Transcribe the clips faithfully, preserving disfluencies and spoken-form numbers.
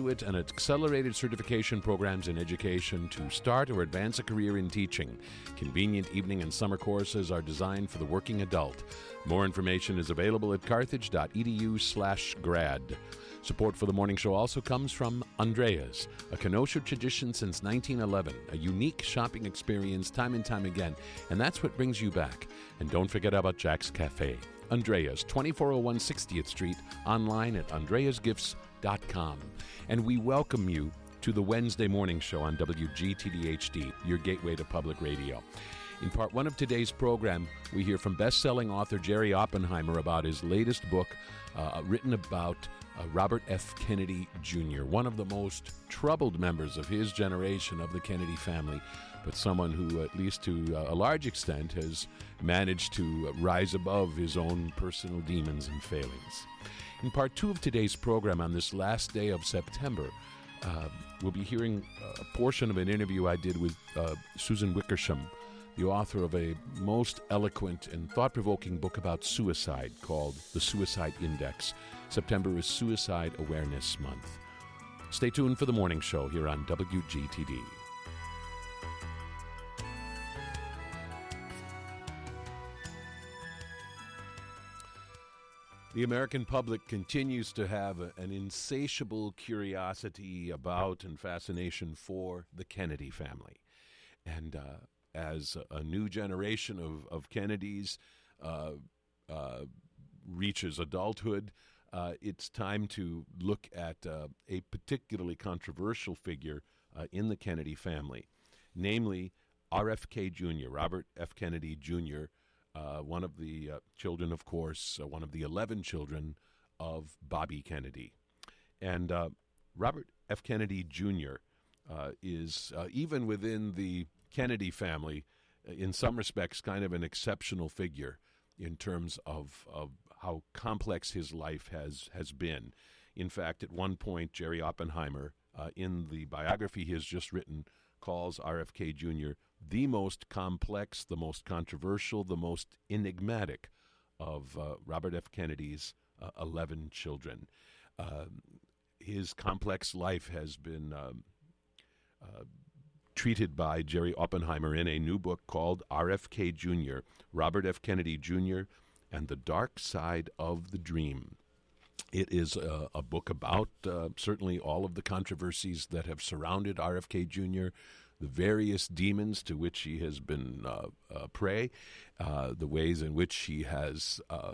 graduate and accelerated certification programs in education to start or advance a career in teaching. Convenient evening and summer courses are designed for the working adult. More information is available at carthage.edu slash grad. Support for the morning show also comes from Andrea's, a Kenosha tradition since nineteen eleven, a unique shopping experience time and time again, and that's what brings you back. And don't forget about Jack's Cafe. Andrea's, twenty-four oh one sixtieth Street, online at andreas gifts dot com. And we welcome you to the Wednesday morning show on W G T D H D, your gateway to public radio. In part one of today's program, we hear from best-selling author Jerry Oppenheimer about his latest book uh, written about uh, Robert F. Kennedy Junior, one of the most troubled members of his generation of the Kennedy family, but someone who, at least to uh, a large extent, has managed to rise above his own personal demons and failings. In part two of today's program, on this last day of September, uh, we'll be hearing a portion of an interview I did with uh, Susan Wickersham, the author of a most eloquent and thought-provoking book about suicide called The Suicide Index. September is Suicide Awareness Month. Stay tuned for the morning show here on W G T D. The American public continues to have a, an insatiable curiosity about and fascination for the Kennedy family. And uh, as a, a new generation of, of Kennedys uh, uh, reaches adulthood, uh, it's time to look at uh, a particularly controversial figure uh, in the Kennedy family, namely R F K Junior, Robert F. Kennedy Junior, Uh, one of the uh, children, of course, uh, one of the eleven children of Bobby Kennedy. And uh, Robert F. Kennedy Junior uh, is, uh, even within the Kennedy family, uh, in some respects, kind of an exceptional figure in terms of, of how complex his life has, has been. In fact, at one point, Jerry Oppenheimer, uh, in the biography he has just written, calls R F K Junior the most complex, the most controversial, the most enigmatic of uh, Robert F. Kennedy's uh, eleven children. Uh, his complex life has been um, uh, treated by Jerry Oppenheimer in a new book called R F K Junior, Robert F. Kennedy Junior and the Dark Side of the Dream. It is a, a book about uh, certainly all of the controversies that have surrounded R F K Junior, the various demons to which he has been uh, uh, prey, uh, the ways in which he has uh,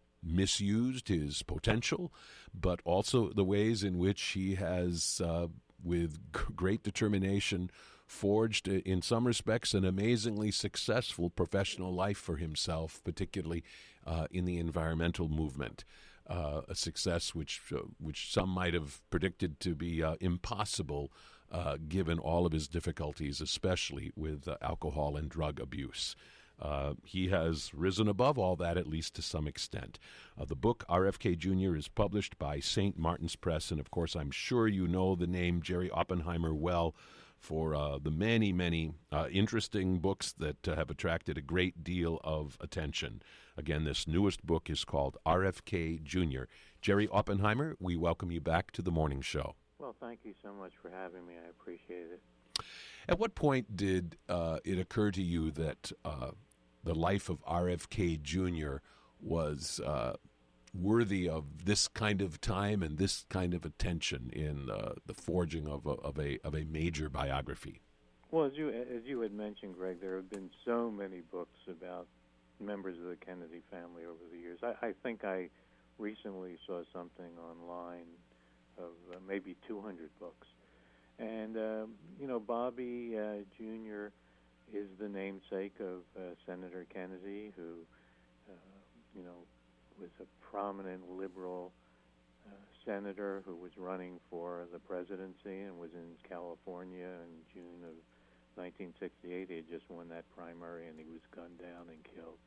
misused his potential, but also the ways in which he has, uh, with g- great determination, forged, in some respects, an amazingly successful professional life for himself, particularly uh, in the environmental movement. Uh, a success which uh, which some might have predicted to be uh, impossible uh, given all of his difficulties, especially with uh, alcohol and drug abuse. Uh, he has risen above all that, at least to some extent. Uh, the book, R F K Junior, is published by Saint Martin's Press, and of course I'm sure you know the name Jerry Oppenheimer well for uh, the many, many uh, interesting books that uh, have attracted a great deal of attention. Again, this newest book is called R F K Junior Jerry Oppenheimer, we welcome you back to the morning show. Well, thank you so much for having me. I appreciate it. At what point did uh, it occur to you that uh, the life of R F K Junior was uh, worthy of this kind of time and this kind of attention in uh, the forging of a, of a of a major biography? Well, as you as you had mentioned, Greg, there have been so many books about members of the Kennedy family over the years. I, I think I recently saw something online of uh, maybe two hundred books. And, uh, you know, Bobby uh, Junior is the namesake of uh, Senator Kennedy, who, uh, you know, was a prominent liberal uh, senator who was running for the presidency and was in California in June of nineteen sixty-eight. He had just won that primary, and he was gunned down and killed.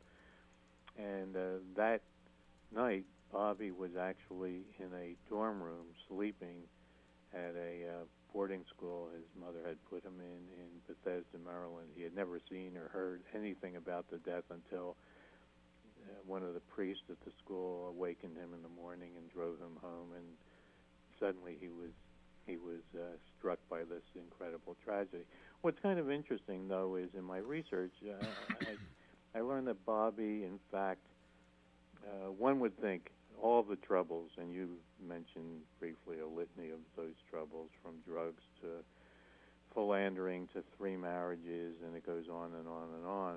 And uh, that night, Bobby was actually in a dorm room sleeping at a uh, boarding school his mother had put him in in Bethesda, Maryland. He had never seen or heard anything about the death until uh, one of the priests at the school awakened him in the morning and drove him home, and suddenly he was he tragedy. What's kind of interesting, though, is in my research, uh, I, I learned that Bobby, in fact, uh, one would think all the troubles, and you mentioned briefly a litany of those troubles, from drugs to philandering to three marriages, and it goes on and on and on,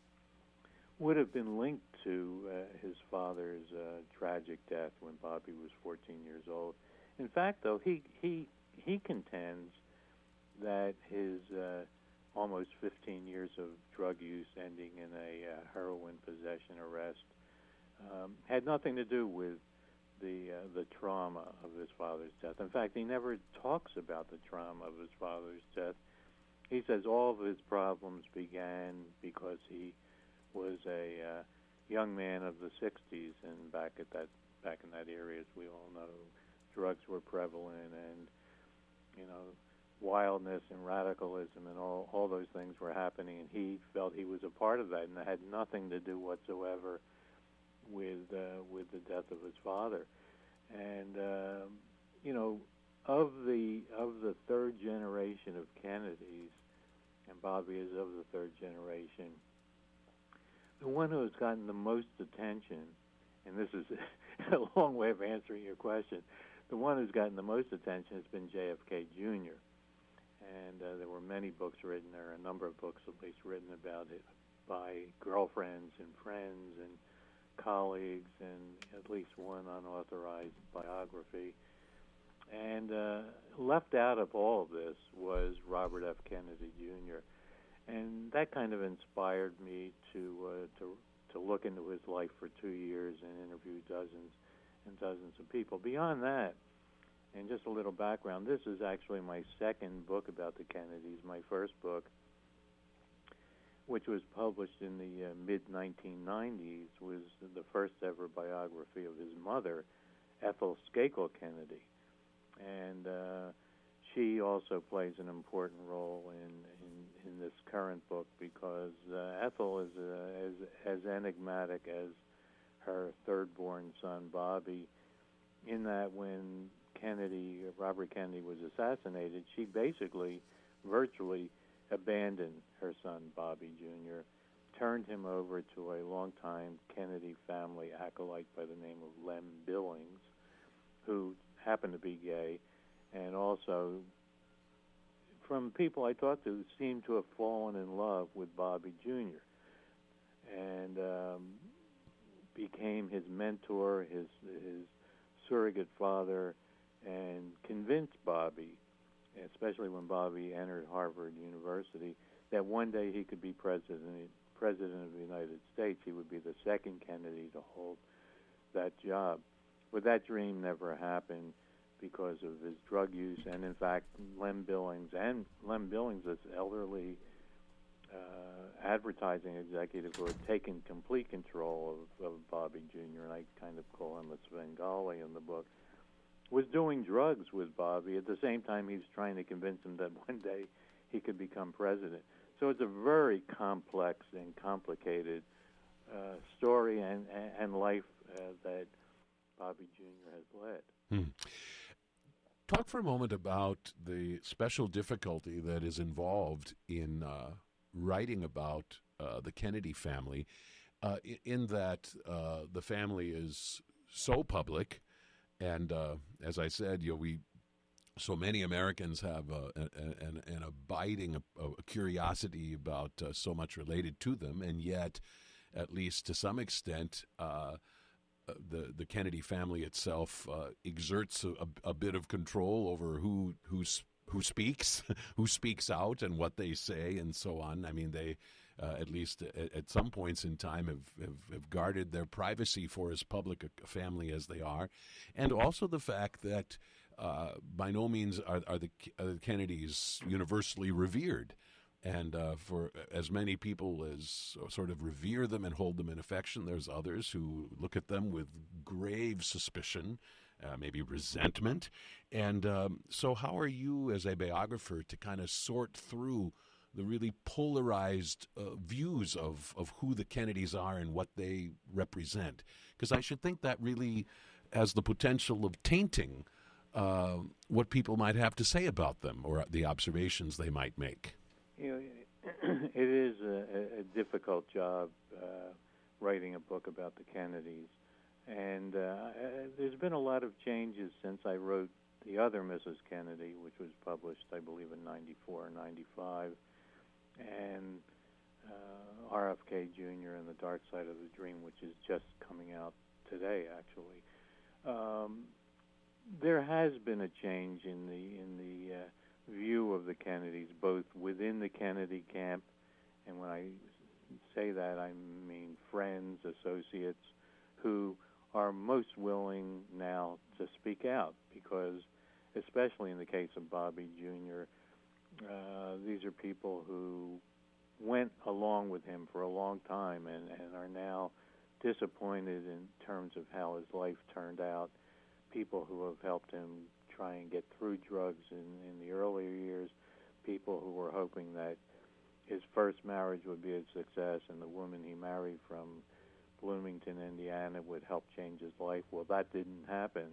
would have been linked to uh, his father's uh, tragic death when Bobby was fourteen years old. In fact, though, he he he contends that his uh, almost fifteen years of drug use ending in a uh, heroin possession arrest um, had nothing to do with the uh, the trauma of his father's death. In fact, he never talks about the trauma of his father's death. He says all of his problems began because he was a uh, young man of the sixties, and back at that back in that area, as we all know, drugs were prevalent, and you know, wildness and radicalism and all all those things were happening, and he felt he was a part of that, and it had nothing to do whatsoever with uh, with the death of his father. And um, you know, of the of the third generation of Kennedys, and Bobby is of the third generation, the one who has gotten the most attention, and this is a long way of answering your question, the one who's gotten the most attention has been J F K Junior And uh, there were many books written, there are a number of books at least written about it by girlfriends and friends and colleagues, and at least one unauthorized biography. And uh, left out of all of this was Robert F. Kennedy Junior And that kind of inspired me to uh, to to look into his life for two years and interview dozens and dozens of people. Beyond that, and just a little background, this is actually my second book about the Kennedys. My first book, which was published in the uh, mid nineteen nineties, was the first ever biography of his mother, Ethel Skakel Kennedy. And uh, she also plays an important role in, in, in this current book, because uh, Ethel is uh, as, as enigmatic as her third-born son, Bobby, in that when Kennedy, Robert Kennedy, was assassinated, she basically, virtually, abandoned her son, Bobby Junior, turned him over to a longtime Kennedy family acolyte by the name of Lem Billings, who happened to be gay, and also, from people I talked to, seemed to have fallen in love with Bobby Junior and um, became his mentor, his his surrogate father, and convinced Bobby, especially when Bobby entered Harvard University, that one day he could be president president of the United States. He would be the second Kennedy to hold that job. But that dream never happened because of his drug use, and in fact, Lem Billings and Lem Billings, this elderly uh, advertising executive who had taken complete control of, of Bobby Junior, and I kind of call him a Svengali in the book, was doing drugs with Bobby at the same time he was trying to convince him that one day he could become president. So it's a very complex and complicated uh, story and, and life uh, that Bobby Junior has led. Hmm. Talk for a moment about the special difficulty that is involved in uh, writing about uh, the Kennedy family, uh, in, in that uh, the family is so public, and uh, as I said, you know, we so many Americans have uh, an, an abiding a, a curiosity about uh, so much related to them, and yet, at least to some extent, uh, Uh, the the Kennedy family itself uh, exerts a, a bit of control over who who's, who speaks, who speaks out, and what they say, and so on. I mean, they, uh, at least at, at some points in time, have, have, have guarded their privacy for as public a, a family as they are, and also the fact that uh, by no means are, are the uh, Kennedys universally revered. And uh, for as many people as sort of revere them and hold them in affection, there's others who look at them with grave suspicion, uh, maybe resentment. And um, so how are you, as a biographer, to kind of sort through the really polarized uh, views of, of who the Kennedys are and what they represent? Because I should think that really has the potential of tainting uh, what people might have to say about them or the observations they might make. You know, it is a, a difficult job uh, writing a book about the Kennedys, and uh, there's been a lot of changes since I wrote the other Missus Kennedy, which was published, I believe, in ninety-four or ninety-five, and uh, R F K Junior and the Dark Side of the Dream, which is just coming out today, actually. Um, there has been a change in the in the uh, view of the Kennedys, both within the Kennedy camp, and when I say that, I mean friends, associates, who are most willing now to speak out, because especially in the case of Bobby Junior, uh, these are people who went along with him for a long time and, and are now disappointed in terms of how his life turned out, people who have helped him try and get through drugs in, in the earlier years, people who were hoping that his first marriage would be a success and the woman he married from Bloomington, Indiana would help change his life. Well, that didn't happen.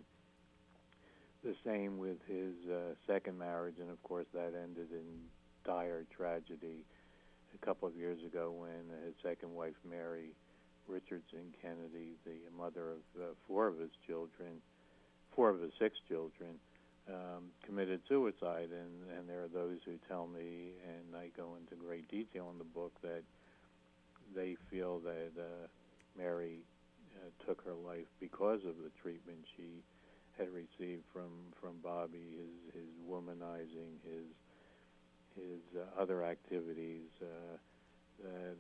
The same with his uh, second marriage, and of course that ended in dire tragedy a couple of years ago when his second wife, Mary Richardson Kennedy, the mother of uh, four of his children, four of his six children, um, committed suicide. And, and there are those who tell me, and I go into great detail in the book, that they feel that uh, Mary uh, took her life because of the treatment she had received from, from Bobby, his, his womanizing, his his uh, other activities uh, that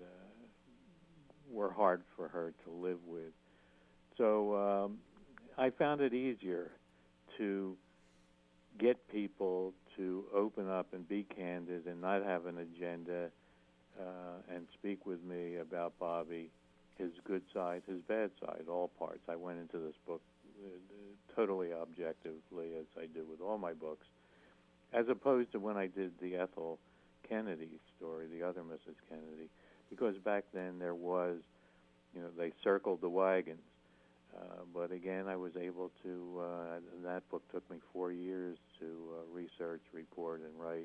uh, were hard for her to live with. So um, I found it easier to get people to open up and be candid and not have an agenda uh, and speak with me about Bobby, his good side, his bad side, all parts. I went into this book uh, totally objectively, as I do with all my books, as opposed to when I did the Ethel Kennedy story, the other Missus Kennedy, because back then there was, you know, they circled the wagons. Uh, but again, I was able to, uh, and that book took me four years to uh, research, report, and write.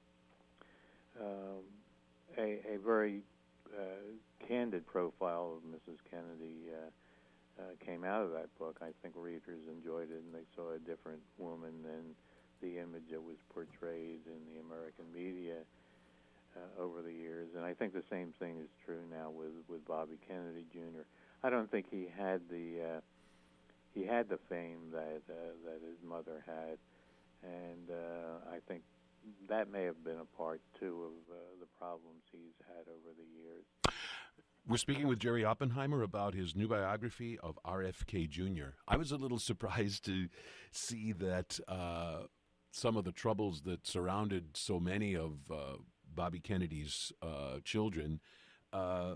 Um, a, a very uh, candid profile of Missus Kennedy uh, uh, came out of that book. I think readers enjoyed it, and they saw a different woman than the image that was portrayed in the American media uh, over the years. And I think the same thing is true now with, with Bobby Kennedy Junior I don't think he had the uh, he had the fame that uh, that his mother had, and uh, I think that may have been a part too of uh, the problems he's had over the years. We're speaking with Jerry Oppenheimer about his new biography of R F K Junior I was a little surprised to see that uh, some of the troubles that surrounded so many of uh, Bobby Kennedy's uh, children uh,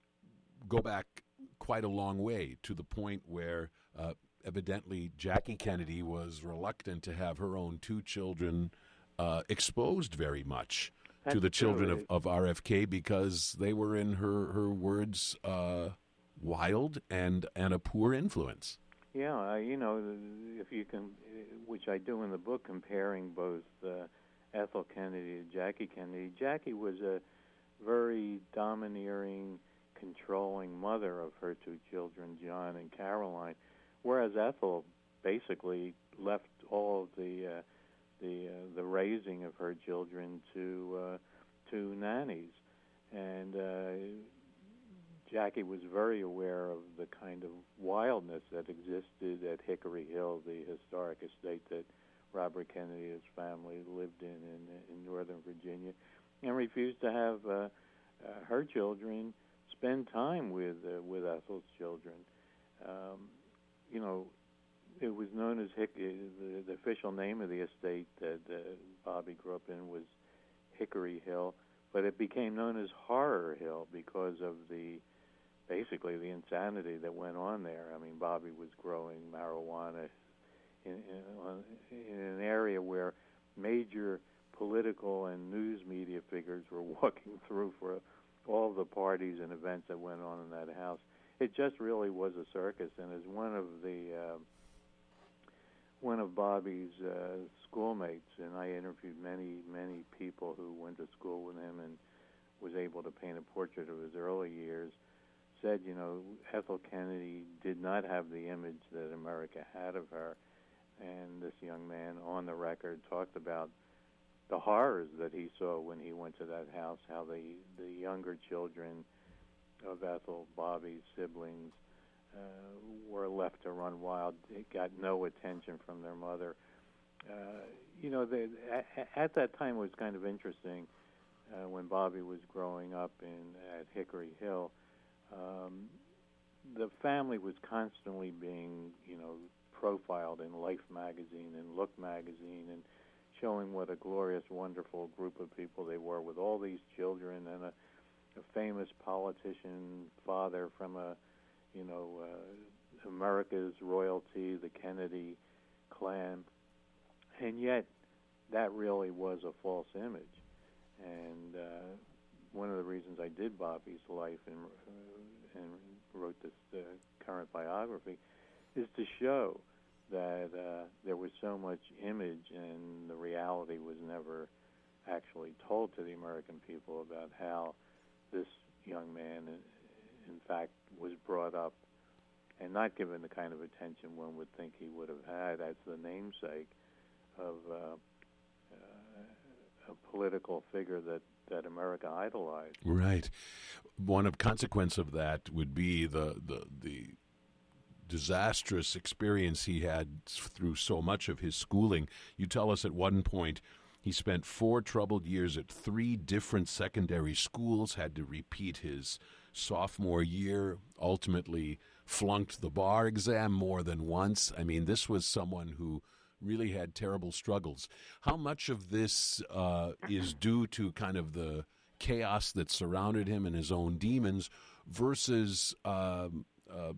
go back quite a long way, to the point where uh, evidently Jackie Kennedy was reluctant to have her own two children uh, exposed very much That's to the children of, of R F K, because they were, in her, her words, uh, wild and, and a poor influence. Yeah, uh, you know, if you can, which I do in the book, comparing both uh, Ethel Kennedy and Jackie Kennedy. Jackie was a very domineering, controlling mother of her two children, John and Caroline, whereas Ethel basically left all of the uh, the uh, the raising of her children to uh, to nannies, and uh, Jackie was very aware of the kind of wildness that existed at Hickory Hill, the historic estate that Robert Kennedy and his family lived in in, in Northern Virginia, and refused to have uh, uh, her children spend time with uh, with Ethel's children. Um, you know, it was known as Hick. The, the official name of the estate that uh, Bobby grew up in was Hickory Hill, but it became known as Horror Hill because of the basically the insanity that went on there. I mean, Bobby was growing marijuana in, in, in an area where major political and news media figures were walking through for all the parties and events that went on in that house. It just really was a circus, and as one of the uh, one of Bobby's uh, schoolmates, and I interviewed many, many people who went to school with him and was able to paint a portrait of his early years, said, you know, Ethel Kennedy did not have the image that America had of her. And this young man on the record talked about the horrors that he saw when he went to that house, how the, the younger children of Ethel, Bobby's siblings, uh, were left to run wild. They got no attention from their mother. Uh, you know, they, at, at that time it was kind of interesting uh, when Bobby was growing up in at Hickory Hill. Um, the family was constantly being, you know, profiled in Life magazine and Look magazine and showing what a glorious, wonderful group of people they were with all these children and a, a famous politician father from a, you know, uh, America's royalty, the Kennedy clan. And yet that really was a false image. And uh, one of the reasons I did Bobby's life and, uh, and wrote this uh, current biography is to show that uh, there was so much image and the reality was never actually told to the American people about how this young man, in fact, was brought up and not given the kind of attention one would think he would have had as the namesake of uh, uh, a political figure that, that America idolized. Right. One of consequence of that would be the the, the disastrous experience he had through so much of his schooling. You tell us at one point he spent four troubled years at three different secondary schools, had to repeat his sophomore year, ultimately flunked the bar exam more than once. I mean, this was someone who really had terrible struggles. How much of this uh, is due to kind of the chaos that surrounded him and his own demons versus uh, uh,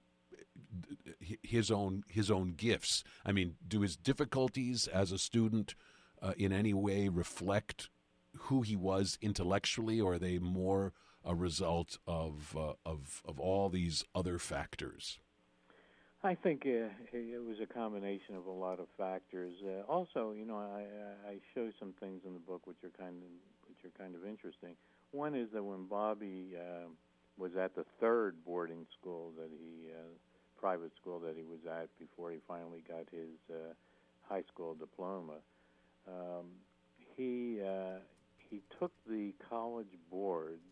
his own his own gifts? I mean, do his difficulties as a student uh, in any way reflect who he was intellectually, or are they more a result of uh, of of all these other factors? I think uh, it was a combination of a lot of factors. Uh, also, you know, I, I show some things in the book which are kind of which are kind of interesting. One is that when Bobby uh, was at the third boarding school that he uh, private school that he was at before he finally got his uh, high school diploma, um, he uh, he took the college boards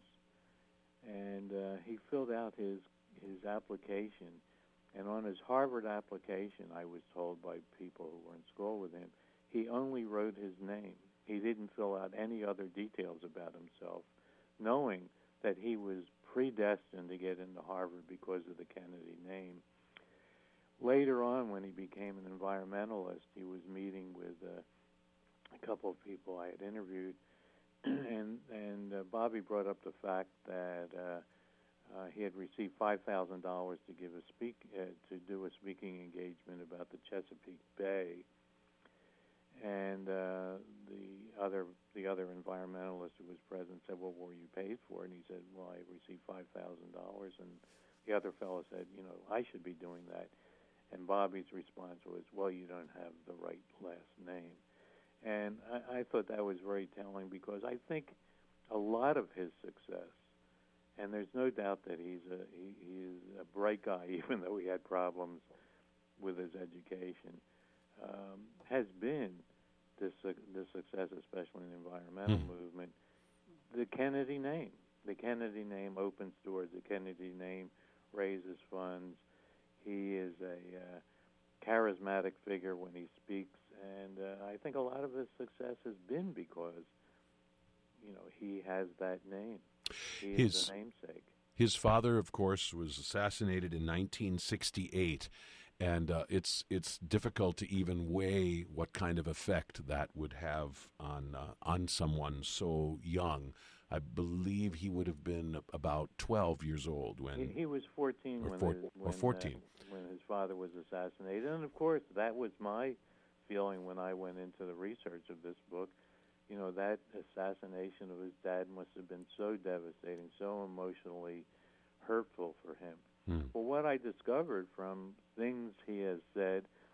and uh, he filled out his his application. And on his Harvard application, I was told by people who were in school with him, he only wrote his name. He didn't fill out any other details about himself, knowing that he was predestined to get into Harvard because of the Kennedy name. Later on, when he became an environmentalist, he was meeting with uh, a couple of people I had interviewed, and and uh, Bobby brought up the fact that uh, uh, he had received five thousand dollars to give a speak uh, to do a speaking engagement about the Chesapeake Bay, and uh, the other the other environmentalist who was present said, "Well, what were you paid for?" And he said, "Well, I received five thousand dollars." And the other fellow said, "You know, I should be doing that." And Bobby's response was, "Well, you don't have the right last name." And I, I thought that was very telling, because I think a lot of his success, and there's no doubt that he's a he, he's a bright guy, even though he had problems with his education, um, has been this uh, this success, especially in the environmental mm. movement. The Kennedy name, the Kennedy name opens doors. The Kennedy name raises funds. He is a uh, charismatic figure when he speaks, and uh, I think a lot of his success has been because, you know, he has that name. He his, is the namesake. His father, of course, was assassinated in nineteen sixty-eight, and uh, it's it's difficult to even weigh what kind of effect that would have on uh, on someone so young. I believe he would have been about twelve years old when he, he was fourteen or, when, four, his, when, or fourteen uh, when his father was assassinated, and of course that was my feeling when I went into the research of this book. You know, that assassination of his dad must have been so devastating, so emotionally hurtful for him. Hmm. Well, what I discovered from things he has said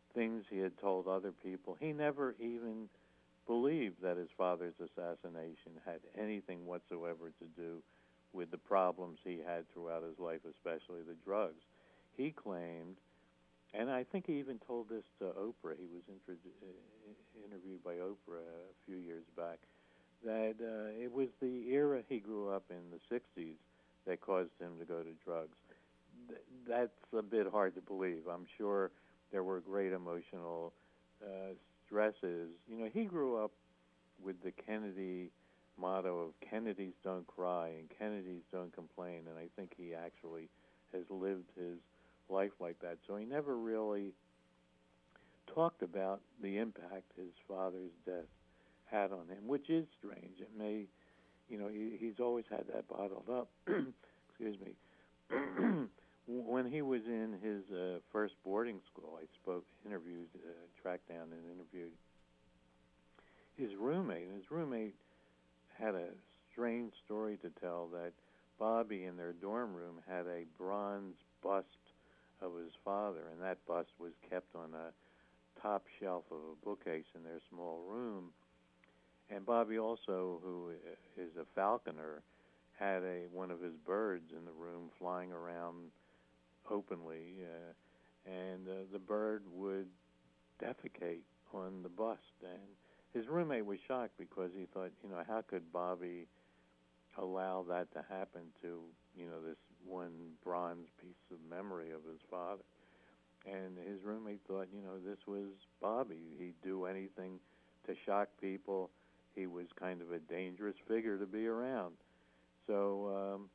things he had told other people. He never even believed that his father's assassination had anything whatsoever to do with the problems he had throughout his life, especially the drugs. He claimed, and I think he even told this to Oprah, he was inter- interviewed by Oprah a few years back, that uh, it was the era he grew up in, the sixties, that caused him to go to drugs. Th- that's a bit hard to believe. I'm sure there were great emotional uh, stresses. You know, he grew up with the Kennedy motto of Kennedys don't cry and Kennedys don't complain, and I think he actually has lived his life like that. So he never really talked about the impact his father's death had on him, which is strange. It may, you know, he, he's always had that bottled up. Excuse me. When he was in his uh, first boarding school, I spoke, interviewed, uh, tracked down and interviewed his roommate. And his roommate had a strange story to tell, that Bobby in their dorm room had a bronze bust of his father, and that bust was kept on a top shelf of a bookcase in their small room. And Bobby also, who is a falconer, had a one of his birds in the room flying around openly, uh, and uh, the bird would defecate on the bust. And his roommate was shocked because he thought, you know, how could Bobby allow that to happen to, you know, this one bronze piece of memory of his father? And his roommate thought, you know, this was Bobby. He'd do anything to shock people. He was kind of a dangerous figure to be around. So um,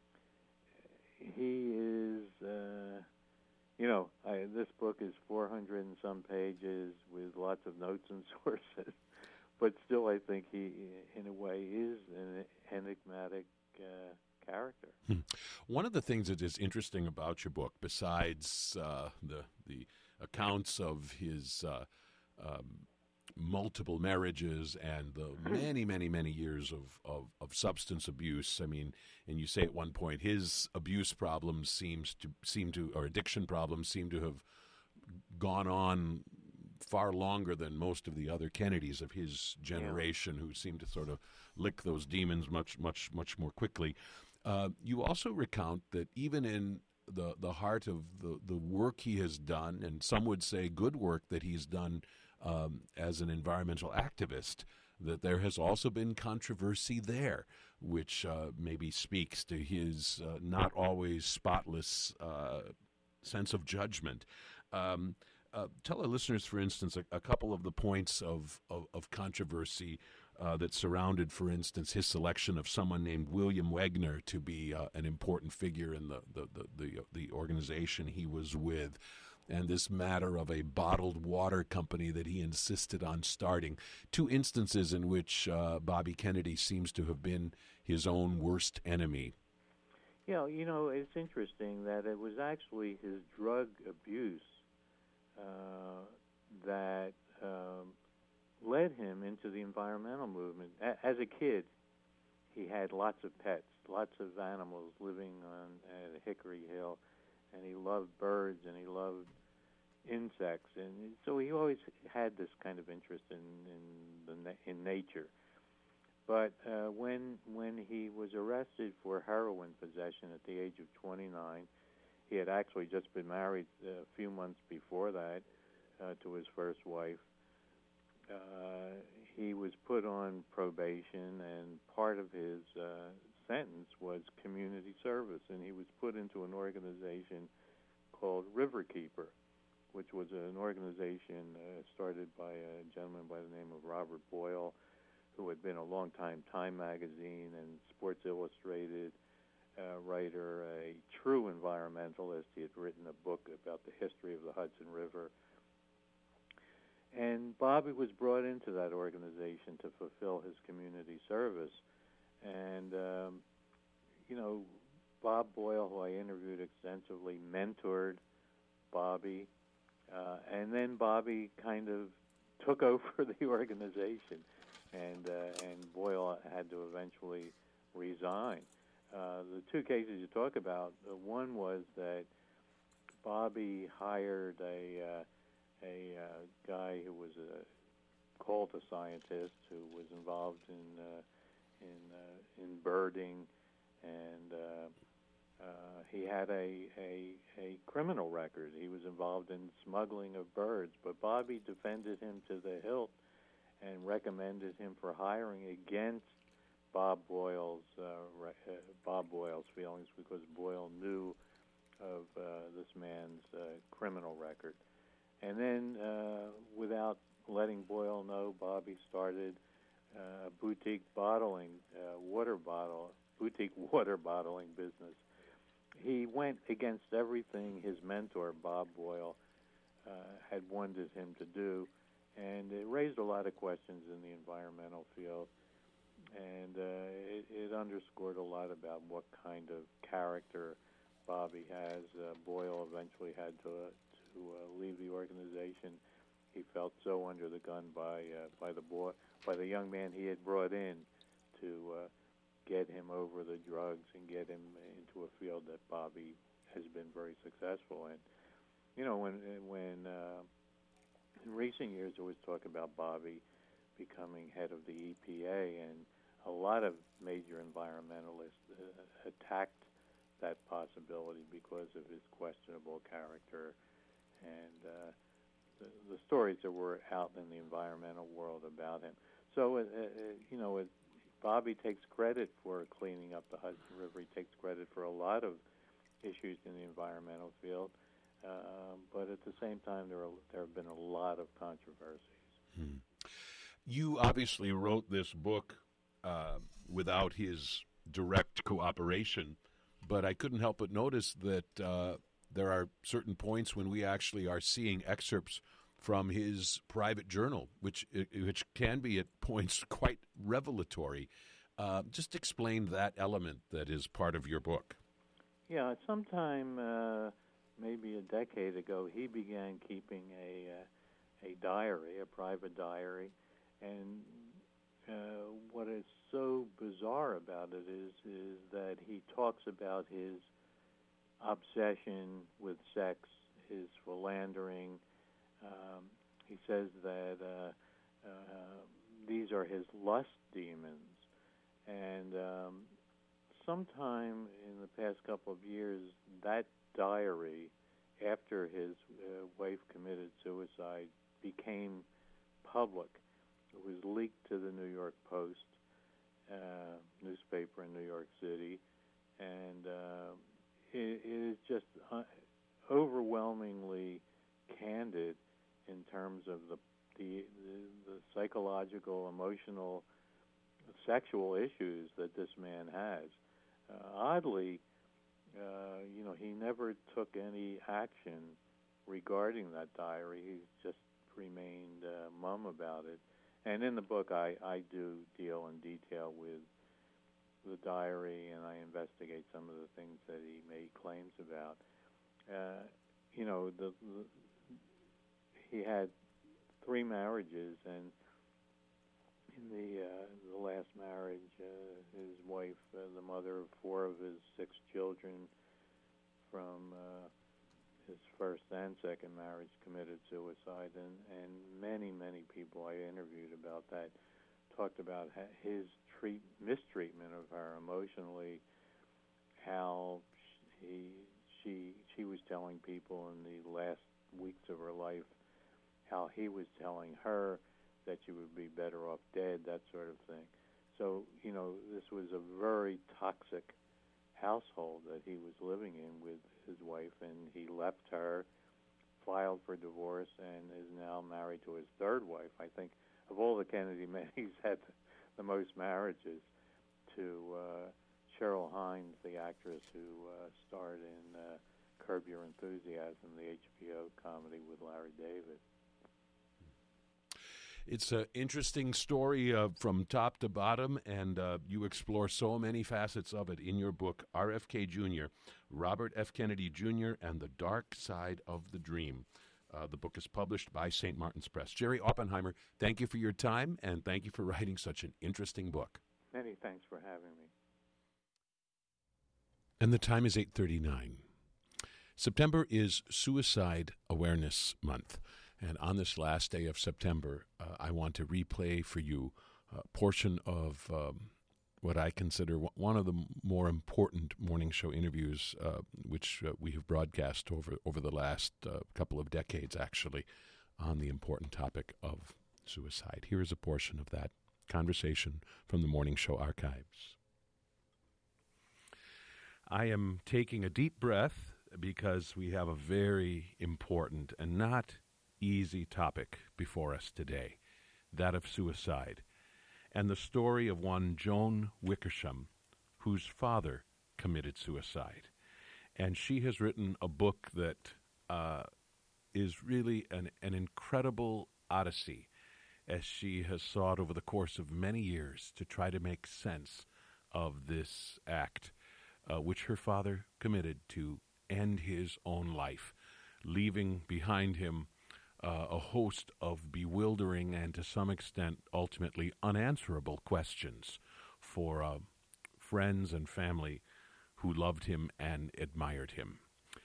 he is, uh, you know, I, this book is four hundred and some pages with lots of notes and sources, but still I think he, in a way, is an enigmatic uh, character. Hmm. One of the things that is interesting about your book, besides uh, the the accounts of his uh, um, multiple marriages and the many, many, many years of, of, of substance abuse. I mean, and you say at one point his abuse problems seems to seem to, or addiction problems seem to have gone on far longer than most of the other Kennedys of his generation, yeah, who seem to sort of lick those demons much, much, much more quickly. Uh, you also recount that even in the the heart of the, the work he has done, and some would say good work that he's done Um, as an environmental activist, that there has also been controversy there, which uh, maybe speaks to his uh, not always spotless uh, sense of judgment. Um, uh, tell our listeners, for instance, a, a couple of the points of, of, of controversy uh, that surrounded, for instance, his selection of someone named William Wagner to be uh, an important figure in the, the, the, the, the organization he was with, and this matter of a bottled water company that he insisted on starting. Two instances in which uh, Bobby Kennedy seems to have been his own worst enemy. Yeah, you know, it's interesting that it was actually his drug abuse uh, that um, led him into the environmental movement. A- as a kid, he had lots of pets, lots of animals living on at Hickory Hill, and he loved birds and he loved insects, and so he always had this kind of interest in in, the na- in nature. But uh, when when he was arrested for heroin possession at the age of twenty-nine, he had actually just been married a few months before that uh, to his first wife. Uh, he was put on probation, and part of his uh, sentence was community service, and he was put into an organization called Riverkeeper, which was an organization uh, started by a gentleman by the name of Robert Boyle, who had been a long-time Time magazine and Sports Illustrated uh, writer, a true environmentalist. He had written a book about the history of the Hudson River. And Bobby was brought into that organization to fulfill his community service. And, um, you know, Bob Boyle, who I interviewed extensively, mentored Bobby. Uh, and then Bobby kind of took over the organization, and uh, and Boyle had to eventually resign. Uh, the two cases you talk about, uh, one was that Bobby hired a uh, a uh, guy who was a, called a scientist who was involved in uh, in uh, in birding, and uh, uh, he had a, a a criminal record. He was involved in smuggling of birds, but Bobby defended him to the hilt and recommended him for hiring against Bob Boyle's uh, re- uh, Bob Boyle's feelings, because Boyle knew of uh, this man's uh, criminal record. And then, uh, without letting Boyle know, Bobby started uh, a boutique bottling uh, water bottle boutique water bottling business. He went against everything his mentor Bob Boyle uh, had wanted him to do, and it raised a lot of questions in the environmental field. And uh, it, it underscored a lot about what kind of character Bobby has. Uh, Boyle eventually had to uh, to uh, leave the organization. He felt so under the gun by uh, by the boy by the young man he had brought in to uh, get him over the drugs and get him into a field that Bobby has been very successful in. You know, when when uh, in recent years there was talk about Bobby becoming head of the E P A, and a lot of major environmentalists uh, attacked that possibility because of his questionable character and uh, the, the stories that were out in the environmental world about him. So, uh, uh, you know, it, Bobby takes credit for cleaning up the Hudson River. He takes credit for a lot of issues in the environmental field, uh, but at the same time, there are, there have been a lot of controversies. Hmm. You obviously wrote this book uh, without his direct cooperation, but I couldn't help but notice that uh, there are certain points when we actually are seeing excerpts from his private journal, which which can be at points quite revelatory. Uh, just explain that element that is part of your book. Yeah, sometime uh, maybe a decade ago, he began keeping a uh, a diary, a private diary, and uh, what is so bizarre about it is is that he talks about his obsession with sex, his philandering. Um, he says that uh, uh, these are his lust demons. And um, sometime in the past couple of years, that diary, after his uh, wife committed suicide, became public. It was leaked to the New York Post uh, newspaper in New York City, and uh, it, it is just uh, overwhelmingly candid in terms of the the, the the psychological, emotional, sexual issues that this man has. Uh, oddly, uh, you know, he never took any action regarding that diary. He just remained uh, mum about it. And in the book, I, I do deal in detail with the diary, and I investigate some of the things that he made claims about. Uh, you know, the, the he had three marriages, and in the uh, the last marriage, uh, his wife, uh, the mother of four of his six children from uh, his first and second marriage, committed suicide, and, and many, many people I interviewed about that talked about his treat, mistreatment of her emotionally, how he she she was telling people in the last weeks of her life how he was telling her that she would be better off dead, that sort of thing. So, you know, this was a very toxic household that he was living in with his wife, and he left her, filed for divorce, and is now married to his third wife. I think of all the Kennedy men, he's had the most marriages, to uh, Cheryl Hines, the actress who uh, starred in uh, Curb Your Enthusiasm, the H B O comedy with Larry David. It's an interesting story uh, from top to bottom, and uh, you explore so many facets of it in your book, R F K Junior, Robert F. Kennedy Junior and the Dark Side of the Dream. Uh, the book is published by Saint Martin's Press. Jerry Oppenheimer, thank you for your time, and thank you for writing such an interesting book. Many thanks for having me. And the time is eight thirty-nine. September is Suicide Awareness Month. And on this last day of September, uh, I want to replay for you a portion of um, what I consider w- one of the m- more important morning show interviews, uh, which uh, we have broadcast over, over the last uh, couple of decades, actually, on the important topic of suicide. Here is a portion of that conversation from the morning show archives. I am taking a deep breath because we have a very important and not easy topic before us today, that of suicide, and the story of one Joan Wickersham, whose father committed suicide. And she has written a book that uh, is really an, an incredible odyssey, as she has sought over the course of many years to try to make sense of this act, uh, which her father committed to end his own life, leaving behind him uh, a host of bewildering and, to some extent, ultimately unanswerable questions for uh, friends and family who loved him and admired him.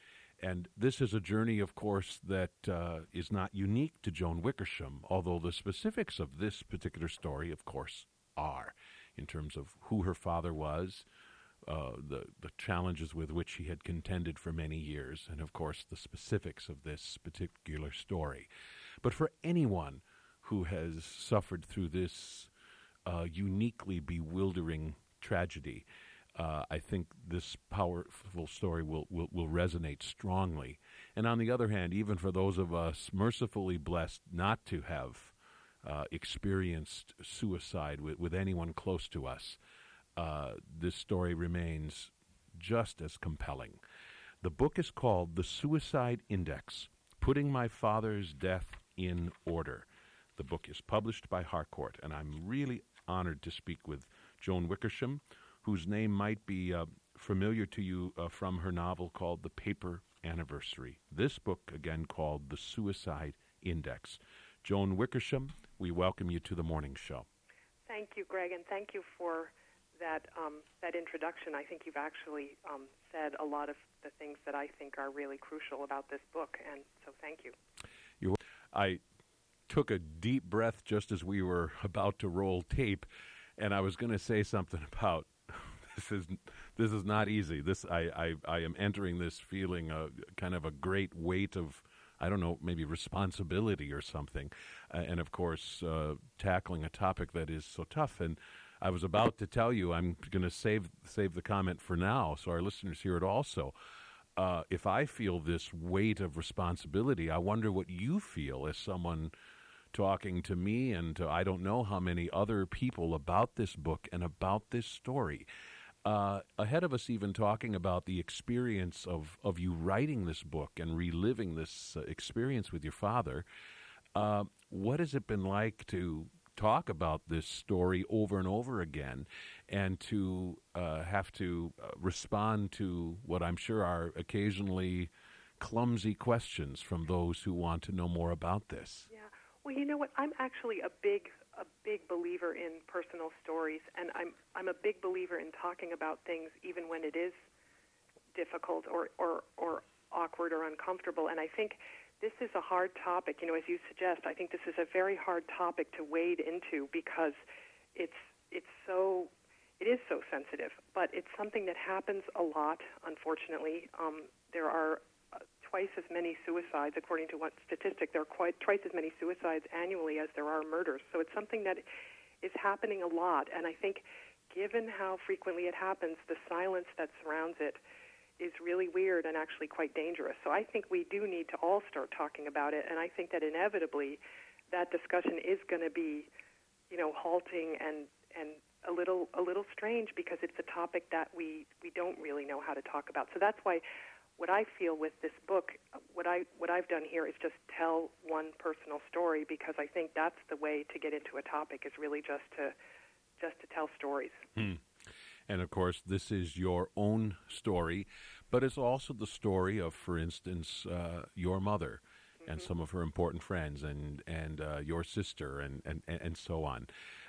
And this is a journey, of course, that uh, is not unique to Joan Wickersham, although the specifics of this particular story, of course, are, in terms of who her father was, uh, the, the challenges with which he had contended for many years, and, of course, the specifics of this particular story. But for anyone who has suffered through this uh, uniquely bewildering tragedy, Uh, I think this powerful story will, will, will resonate strongly. And on the other hand, even for those of us mercifully blessed not to have uh, experienced suicide with, with anyone close to us, uh, this story remains just as compelling. The book is called The Suicide Index, Putting My Father's Death in Order. The book is published by Harcourt, and I'm really honored to speak with Joan Wickersham, whose name might be uh, familiar to you uh, from her novel called The Paper Anniversary. This book, again, called The Suicide Index. Joan Wickersham, we welcome you to the morning show. Thank you, Greg, and thank you for that um, that introduction. I think you've actually um, said a lot of the things that I think are really crucial about this book, and so thank you. You're, I took a deep breath just as we were about to roll tape, and I was going to say something about This is this is not easy. This I, I, I am entering this feeling a kind of a great weight of, I don't know, maybe responsibility or something, uh, and of course uh, tackling a topic that is so tough. And I was about to tell you I'm going to save save the comment for now, so our listeners hear it also. Uh, if I feel this weight of responsibility, I wonder what you feel as someone talking to me and to I don't know how many other people about this book and about this story. Uh, ahead of us even talking about the experience of, of you writing this book and reliving this uh, experience with your father, uh, what has it been like to talk about this story over and over again and to uh, have to uh, respond to what I'm sure are occasionally clumsy questions from those who want to know more about this? Yeah. Well, you know what? I'm actually a big a big believer in personal stories, and I'm I'm a big believer in talking about things even when it is difficult or, or, or awkward or uncomfortable. And I think this is a hard topic. You know, as you suggest, I think this is a very hard topic to wade into because it's it's so it is so sensitive. But it's something that happens a lot, unfortunately. Um, there are twice as many suicides, according to one statistic. There are quite twice as many suicides annually as there are murders. So it's something that is happening a lot. And I think given how frequently it happens, the silence that surrounds it is really weird and actually quite dangerous. So I think we do need to all start talking about it. And I think that inevitably that discussion is going to be, you know, halting and, and a little a little strange because it's a topic that we, we don't really know how to talk about. So that's why what I feel with this book, what I what I've done here is just tell one personal story because I think that's the way to get into a topic is really just to just to tell stories. Hmm. And of course, this is your own story, but it's also the story of, for instance, uh, your mother mm-hmm. and some of her important friends, and and uh, your sister, and and and so on.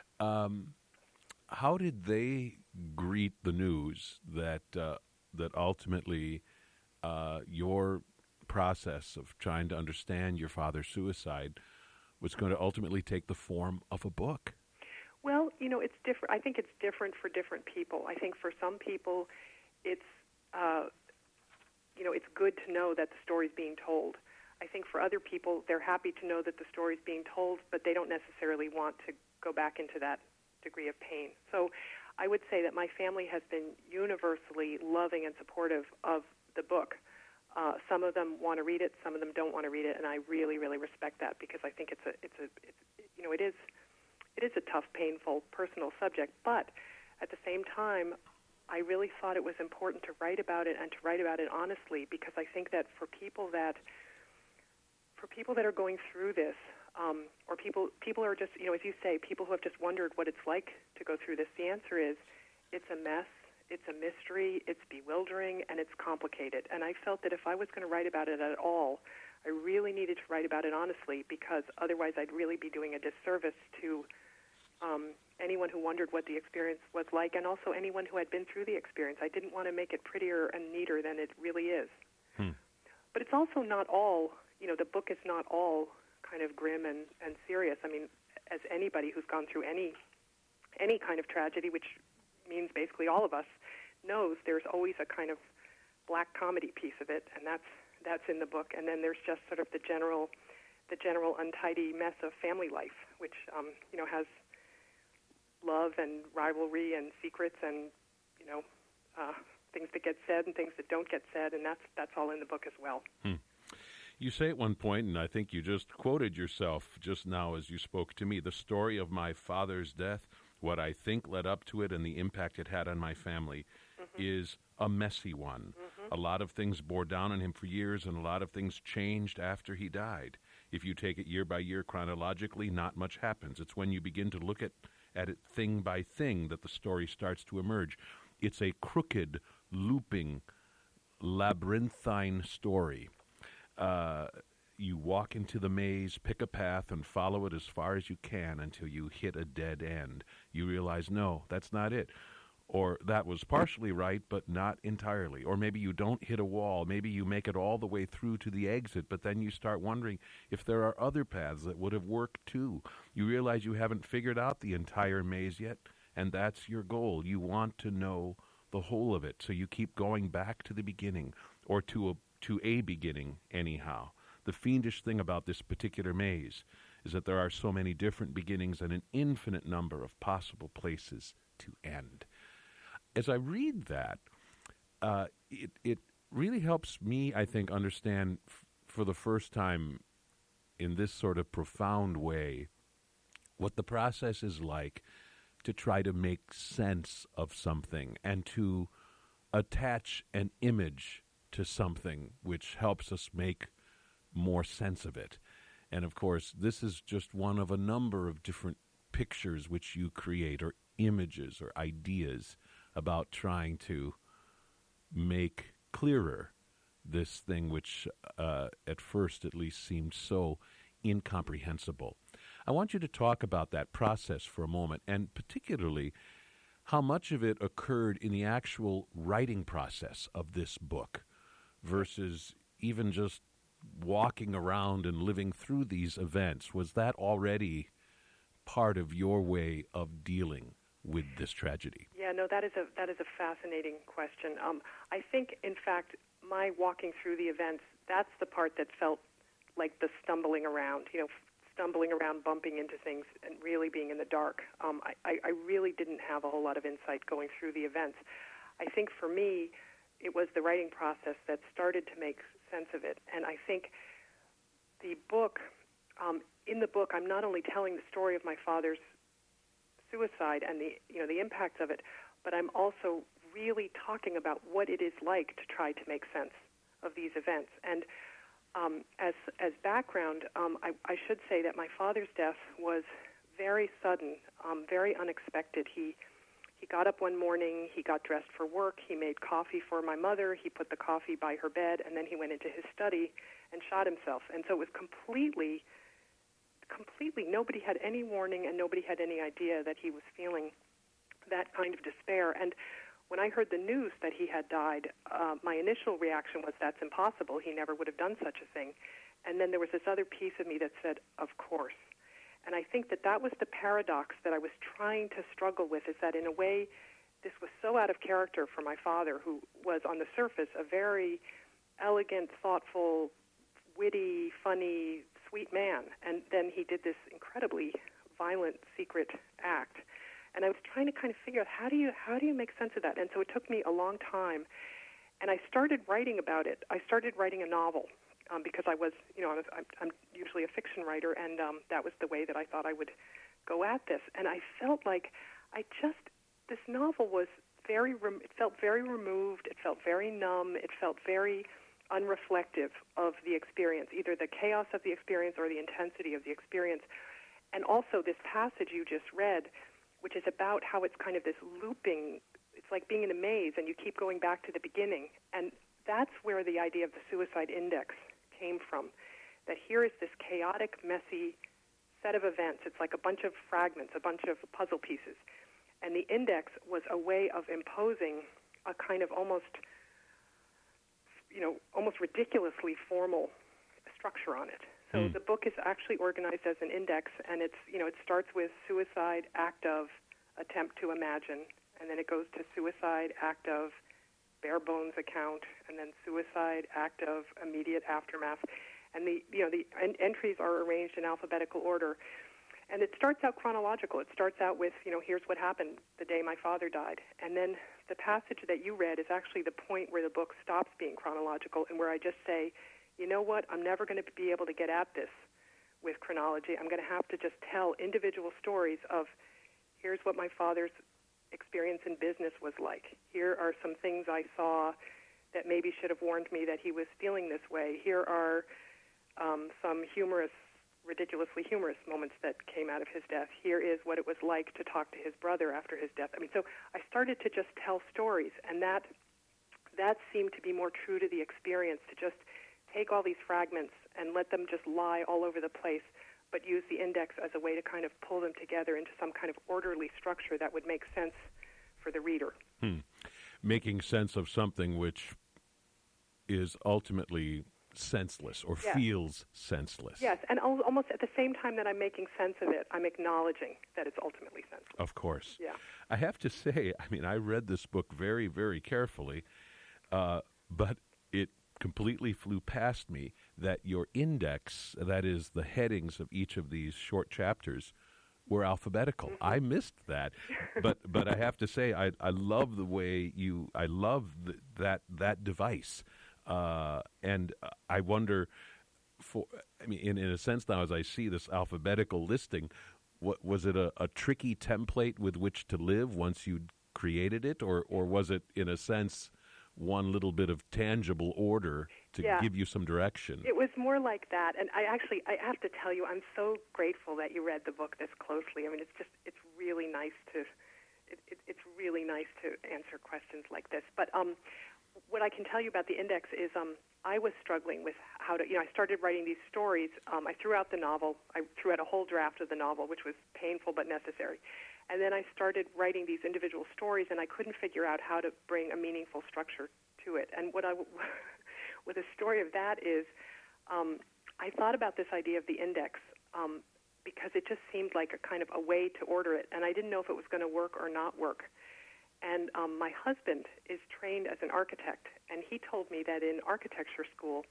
Um, how did they greet the news that uh, that ultimately Uh, your process of trying to understand your father's suicide was going to ultimately take the form of a book. Well, you know, it's different. I think it's different for different people. I think for some people, it's, uh, you know, it's good to know that the story's being told. I think for other people, they're happy to know that the story's being told, but they don't necessarily want to go back into that degree of pain. So I would say that my family has been universally loving and supportive of the book. Uh, some of them want to read it, some of them don't want to read it, and I really, really respect that because I think it's a, it's a, it's, you know, it is, it is a tough, painful, personal subject. But at the same time, I really thought it was important to write about it and to write about it honestly, because I think that for people that, for people that are going through this, um, or people, people are just, you know, as you say, people who have just wondered what it's like to go through this. The answer is, it's a mess. It's a mystery, it's bewildering, and it's complicated. And I felt that if I was going to write about it at all, I really needed to write about it honestly, because otherwise I'd really be doing a disservice to um, anyone who wondered what the experience was like, and also anyone who had been through the experience. I didn't want to make it prettier and neater than it really is. Hmm. But it's also not all, you know, the book is not all kind of grim and, and serious. I mean, as anybody who's gone through any any kind of tragedy, which means basically all of us, knows there's always a kind of black comedy piece of it, and that's that's in the book. And then there's just sort of the general the general untidy mess of family life, which um, you know has love and rivalry and secrets and you know uh, things that get said and things that don't get said, and that's that's all in the book as well. Hmm. You say at one point, and I think you just quoted yourself just now as you spoke to me, the story of my father's death, what I think led up to it and the impact it had on my family, mm-hmm. is a messy one. Mm-hmm. A lot of things bore down on him for years, and a lot of things changed after he died. If you take it year by year chronologically, not much happens. It's when you begin to look at, at it thing by thing that the story starts to emerge. It's a crooked, looping, labyrinthine story. Uh, you walk into the maze, pick a path, and follow it as far as you can until you hit a dead end. You realize, no, that's not it. Or that was partially right, but not entirely. Or maybe you don't hit a wall. Maybe you make it all the way through to the exit, but then you start wondering if there are other paths that would have worked too. You realize you haven't figured out the entire maze yet, and that's your goal. You want to know the whole of it, so you keep going back to the beginning, or to a to a beginning anyhow. The fiendish thing about this particular maze is that there are so many different beginnings and an infinite number of possible places to end. As I read that, uh, it, it really helps me, I think, understand f- for the first time in this sort of profound way what the process is like to try to make sense of something and to attach an image to something which helps us make more sense of it. And of course, this is just one of a number of different pictures which you create, or images or ideas about trying to make clearer this thing which uh, at first at least seemed so incomprehensible. I want you to talk about that process for a moment, and particularly how much of it occurred in the actual writing process of this book versus even just walking around and living through these events. Was that already part of your way of dealing with this tragedy? Yeah, no, that is a that is a fascinating question. Um, I think, in fact, my walking through the events, that's the part that felt like the stumbling around, you know, stumbling around, bumping into things, and really being in the dark. Um, I, I really didn't have a whole lot of insight going through the events. I think for me, it was the writing process that started to make sense of it. And I think the book, um, in the book, I'm not only telling the story of my father's suicide and the you know the impacts of it, but I'm also really talking about what it is like to try to make sense of these events. And um, as as background, um, I, I should say that my father's death was very sudden, um, very unexpected. He He got up one morning, he got dressed for work, he made coffee for my mother, he put the coffee by her bed, and then he went into his study and shot himself. And so it was completely, completely, nobody had any warning and nobody had any idea that he was feeling that kind of despair. And when I heard the news that he had died, uh, my initial reaction was, that's impossible. He never would have done such a thing. And then there was this other piece of me that said, of course. And I think that that was the paradox that I was trying to struggle with, is that in a way, this was so out of character for my father, who was on the surface a very elegant, thoughtful, witty, funny, sweet man. And then he did this incredibly violent, secret act. And I was trying to kind of figure out, how do you how do you make sense of that? And so it took me a long time. And I started writing about it. I started writing a novel um, because I was, you know, I was, I'm, I'm usually a fiction writer, and um, that was the way that I thought I would go at this. And I felt like I just, this novel was very, rem- it felt very removed. It felt very numb. It felt very unreflective of the experience, either the chaos of the experience or the intensity of the experience. And also this passage you just read, which is about how it's kind of this looping, it's like being in a maze and you keep going back to the beginning. And that's where the idea of the suicide index came from, that here is this chaotic, messy set of events. It's like a bunch of fragments, a bunch of puzzle pieces. And the index was a way of imposing a kind of almost, you know, almost ridiculously formal structure on it. So mm. the book is actually organized as an index, and it's, you know, it starts with suicide, act of, attempt to imagine, and then it goes to suicide, act of, bare bones account, and then suicide, act of, immediate aftermath. And the, you know, the en- entries are arranged in alphabetical order. And it starts out chronological. It starts out with, you know, here's what happened the day my father died. And then the passage that you read is actually the point where the book stops being chronological and where I just say, you know what, I'm never going to be able to get at this with chronology. I'm going to have to just tell individual stories of, here's what my father's experience in business was like. Here are some things I saw that maybe should have warned me that he was feeling this way. Here are um, some humorous, ridiculously humorous moments that came out of his death. Here is what it was like to talk to his brother after his death. I mean, so I started to just tell stories, and that that seemed to be more true to the experience, to just take all these fragments and let them just lie all over the place, but use the index as a way to kind of pull them together into some kind of orderly structure that would make sense for the reader. Hmm. Making sense of something which is ultimately senseless or yes. feels senseless. Yes, and al- almost at the same time that I'm making sense of it, I'm acknowledging that it's ultimately senseless. Of course. Yeah. I have to say, I mean, I read this book very, very carefully, uh, but it completely flew past me that your index, that is the headings of each of these short chapters, were alphabetical. Mm-hmm. I missed that, but but I have to say I I love the way you I love the, that that device, uh, and I wonder, for I mean in, in a sense now as I see this alphabetical listing, what was it a, a tricky template with which to live once you'd created it, or or was it in a sense one little bit of tangible order to yeah. give you some direction? It was more like that, and I actually, I have to tell you, I'm so grateful that you read the book this closely. I mean, it's just, it's really nice to, it, it, it's really nice to answer questions like this. But um, what I can tell you about the index is um, I was struggling with how to, you know, I started writing these stories. Um, I threw out the novel. I threw out a whole draft of the novel, which was painful but necessary. And then I started writing these individual stories, and I couldn't figure out how to bring a meaningful structure to it. And what I, what the story of that is, um, I thought about this idea of the index um, because it just seemed like a kind of a way to order it, and I didn't know if it was going to work or not work. And um, my husband is trained as an architect, and he told me that in architecture school,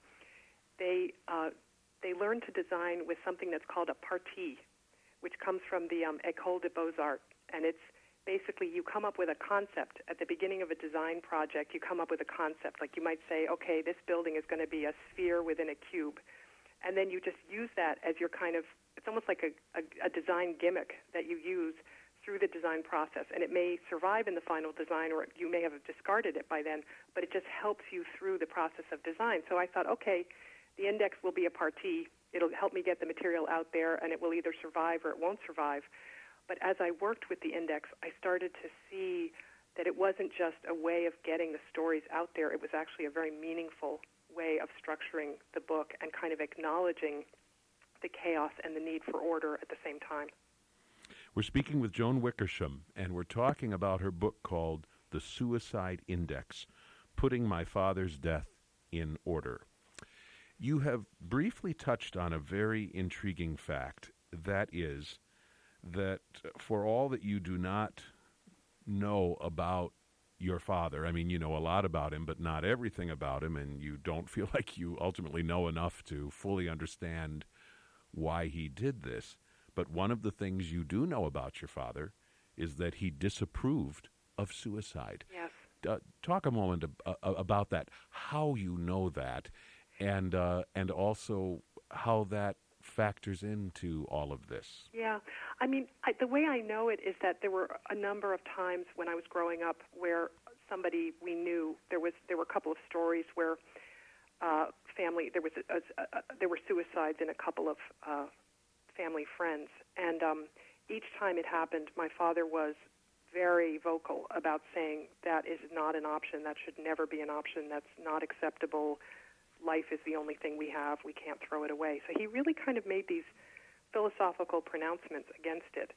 they uh, they learn to design with something that's called a partie, which comes from the um, École des Beaux-Arts, and it's basically you come up with a concept at the beginning of a design project. You come up with a concept, like you might say, okay, this building is going to be a sphere within a cube, and then you just use that as your kind of, it's almost like a, a, a design gimmick that you use through the design process, and it may survive in the final design, or you may have discarded it by then, but it just helps you through the process of design. So I thought, okay, the index will be a partie. It'll help me get the material out there, and it will either survive or it won't survive. But as I worked with the index, I started to see that it wasn't just a way of getting the stories out there. It was actually a very meaningful way of structuring the book and kind of acknowledging the chaos and the need for order at the same time. We're speaking with Joan Wickersham, and we're talking about her book called The Suicide Index, Putting My Father's Death in Order. You have briefly touched on a very intriguing fact. That is that for all that you do not know about your father, I mean, you know a lot about him, but not everything about him, and you don't feel like you ultimately know enough to fully understand why he did this. But one of the things you do know about your father is that he disapproved of suicide. Yes. Uh, talk a moment ab- uh, about that, how you know that, and uh, and also how that factors into all of this. Yeah. I mean, I, the way I know it is that there were a number of times when I was growing up where somebody we knew, there was there were a couple of stories where uh, family, there was a, a, a, there were suicides in a couple of uh, family friends. And um, each time it happened, my father was very vocal about saying that is not an option, that should never be an option, that's not acceptable, life is the only thing we have, we can't throw it away. So he really kind of made these philosophical pronouncements against it.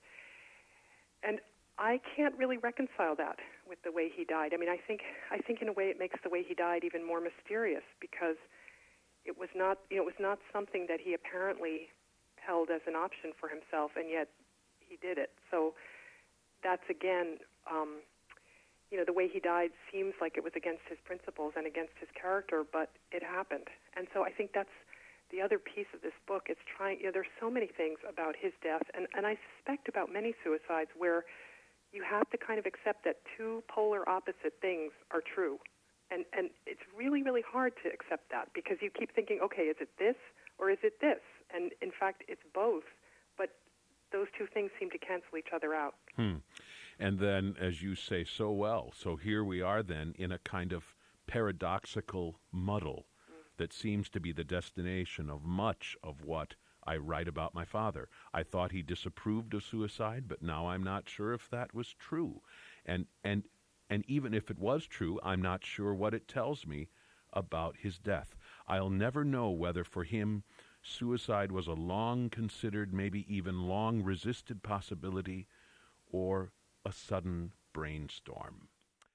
And I can't really reconcile that with the way he died. I mean, I think I think in a way it makes the way he died even more mysterious, because it was not, you know, it was not something that he apparently held as an option for himself, and yet he did it. So that's, again, um, you know, the way he died seems like it was against his principles and against his character, but it happened. And so I think that's the other piece of this book. It's trying, you know, there's so many things about his death, and, and I suspect about many suicides where you have to kind of accept that two polar opposite things are true. And, and it's really, really hard to accept that, because you keep thinking, okay, is it this or is it this? And in fact, it's both, but those two things seem to cancel each other out. Hmm. And then, as you say so well, so here we are then in a kind of paradoxical muddle mm. that seems to be the destination of much of what I write about my father. I thought he disapproved of suicide, but now I'm not sure if that was true. And and and even if it was true, I'm not sure what it tells me about his death. I'll never know whether for him suicide was a long-considered, maybe even long-resisted possibility, or a sudden brainstorm.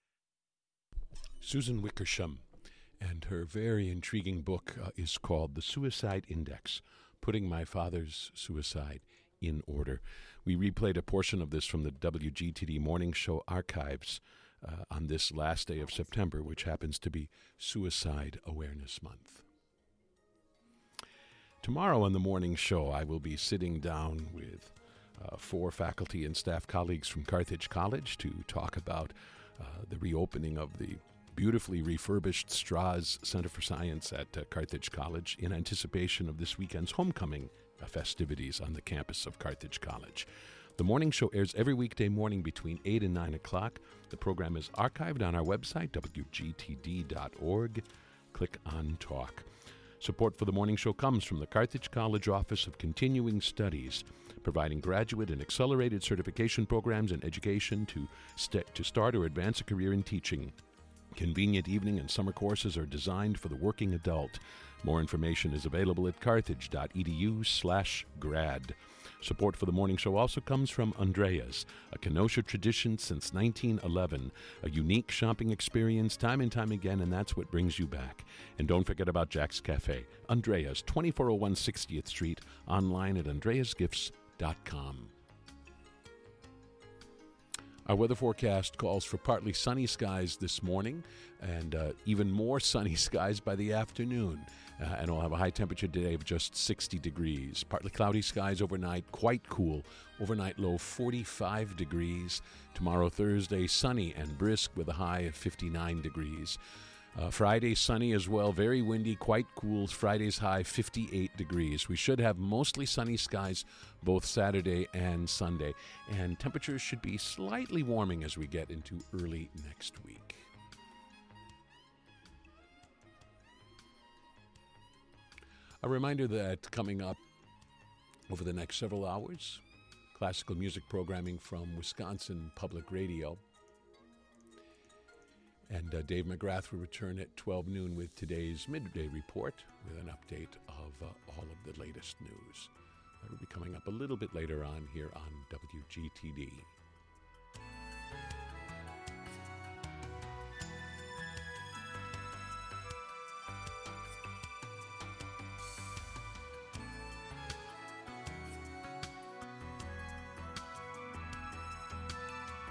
Susan Wickersham, and her very intriguing book uh, is called The Suicide Index, Putting My Father's Suicide in Order. We replayed a portion of this from the W G T D Morning Show archives uh, on this last day of September, which happens to be Suicide Awareness Month. Tomorrow on the morning show, I will be sitting down with uh, four faculty and staff colleagues from Carthage College to talk about uh, the reopening of the beautifully refurbished Strauss Center for Science at uh, Carthage College in anticipation of this weekend's homecoming uh, festivities on the campus of Carthage College. The morning show airs every weekday morning between eight and nine o'clock. The program is archived on our website, W G T D dot org. Click on Talk. Support for the morning show comes from the Carthage College Office of Continuing Studies, providing graduate and accelerated certification programs in education to, st- to start or advance a career in teaching. Convenient evening and summer courses are designed for the working adult. More information is available at carthage.edu slash grad. Support for the morning show also comes from Andrea's, a Kenosha tradition since nineteen eleven, a unique shopping experience time and time again, and that's what brings you back. And don't forget about Jack's Cafe, Andrea's, twenty-four oh one sixtieth Street, online at andreas gifts dot com. Our weather forecast calls for partly sunny skies this morning and uh, even more sunny skies by the afternoon. Uh, and we'll have a high temperature today of just sixty degrees. Partly cloudy skies overnight, quite cool. Overnight low forty-five degrees. Tomorrow, Thursday, sunny and brisk with a high of fifty-nine degrees. Uh, Friday, sunny as well, very windy, quite cool. Friday's high, fifty-eight degrees. We should have mostly sunny skies both Saturday and Sunday. And temperatures should be slightly warming as we get into early next week. A reminder that coming up over the next several hours, classical music programming from Wisconsin Public Radio. And uh, Dave McGrath will return at twelve noon with today's Midday Report with an update of uh, all of the latest news. That will be coming up a little bit later on here on W G T D.